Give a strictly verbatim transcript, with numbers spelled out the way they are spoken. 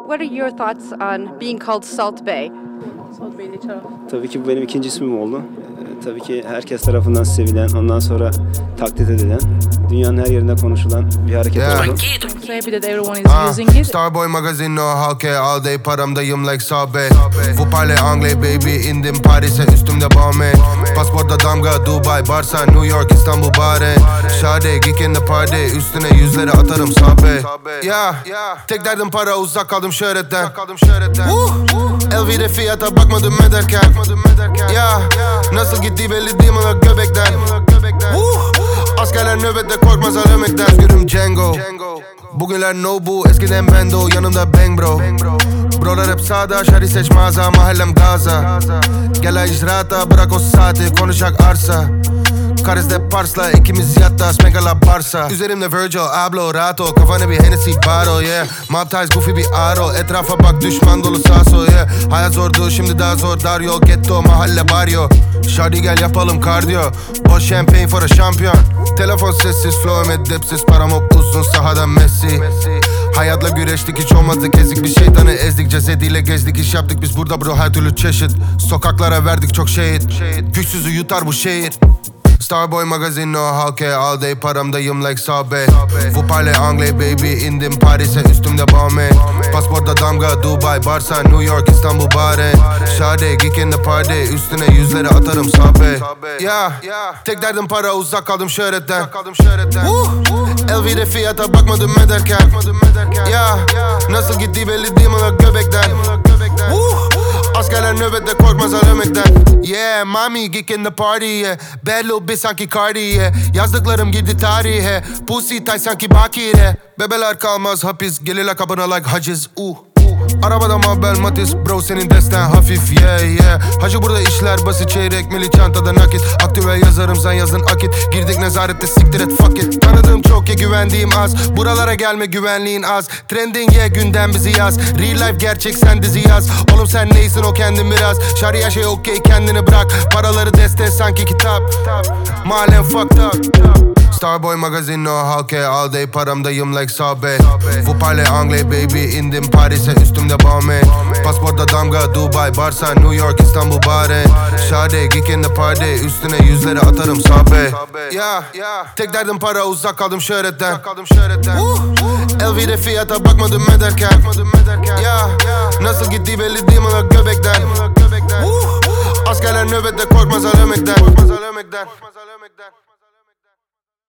What are your thoughts on being called Salt Bae? Salt Bae Licho. Tabii ki bu benim ikinci ismim oldu. Ee, tabii ki herkes tarafından sevilen, ondan sonra taklit edilen, dünyanın her yerinde konuşulan bir hareket Yeah. oldu. So happy that everyone is Ah, using it. Starboy magazin no halke all day paramdayım like Sabe. Vous parlez anglais baby indim Paris'e üstümde Balmain. Pasportta damga Dubai, Barça, New York, İstanbul, Bahreyn. Şade geek in the party üstüne yüzleri atarım Sabe. Yeah, tek derdim para uzak kaldım şöhretten. L V'de fiyata bakmadım ederken. Yeah, nasıl gittiği belli değil mi la göbekten. Askerler nöbette korkmaz alemekten. Özgürüm Django. Bugünler no bu eskiden bendo yanımda bang bro. Brolar hep sağda şari seç mağaza mahallem Gaza. Gel icraata bırak o saati konuşacak arsa. Karizde Pars'la ikimiz yatta Smegala Barça. Üzerimde Virgil Abloh rahat ol kafana bir Hennessy bottle yeah. Mob ties goofy bir aro etrafa bak düşman dolu sağ sol yeah. Hayat zordu şimdi daha zor dar yol ghetto mahalle barrio. Şardi gel yapalım kardiyo. Boş champagne for a şampiyon. Telefon sessiz flow edepsiz param hop uzun sahada Messi. Hayatla güreştik hiç olmadı gezdik bir şeytanı ezdik cesediyle gezdik iş yaptık biz burada bro her türlü çeşit. Sokaklara verdik çok şehit. Güçsüzü yutar bu şehir. Starboy magazin no halke all day paramdayım like Sabe. Vous parlez anglais baby indim Paris'e üstümde Balmain. Pasportta damga Dubai, Barça, New York, İstanbul, Bahreyn. Şade geek in the party üstüne yüzleri atarım Sabe. Yeah, tek derdim para uzak kaldım şöhretten. L V'de fiyata bakmadım ederken. Yeah, nasıl gittiği belli değil mi la göbekten. Askerler nöbette korkmaz alemekten. Yeah, mami geek in the party yeah. Bad little bitch sanki Cardi yeah. Yazdıklarım girdi tarihe. Pussy tay sanki bakire. Bebeler kalmaz hapis. Gelirler kapına like haciz uh. Arabada Mabel Matiz bro senin desten hafif yeah yeah. Hacı burada işler basit çeyrek mili çantada nakit. Aktüel yazarım sen yazın akit. Girdik nezarette siktir et fuck it. Tanıdığım çok ya güvendiğim az. Buralara gelme güvenliğin az. Trending yeah gündem bizi yaz. Real life gerçek sen dizi yaz. Oğlum sen neysin o kendin biraz. Şarya şey okey kendini bırak. Paraları deste sanki kitap. Mahallem fucked up. Starboy magazin no halke all day paramdayım like Sabe. Vous parlez anglais baby indim Paris'e üstümde Balmain. Pasportta damga Dubai, Barça, New York, İstanbul, Bahreyn. Şade geek in the party üstüne yüzleri atarım Sabe. Yeah, tek derdim para uzak kaldım şöhretten. L V'de fiyata bakmadım ederken. Yeah, nasıl gittiği belli değil mi la göbekten. Askerler nöbette korkmaz alemekten.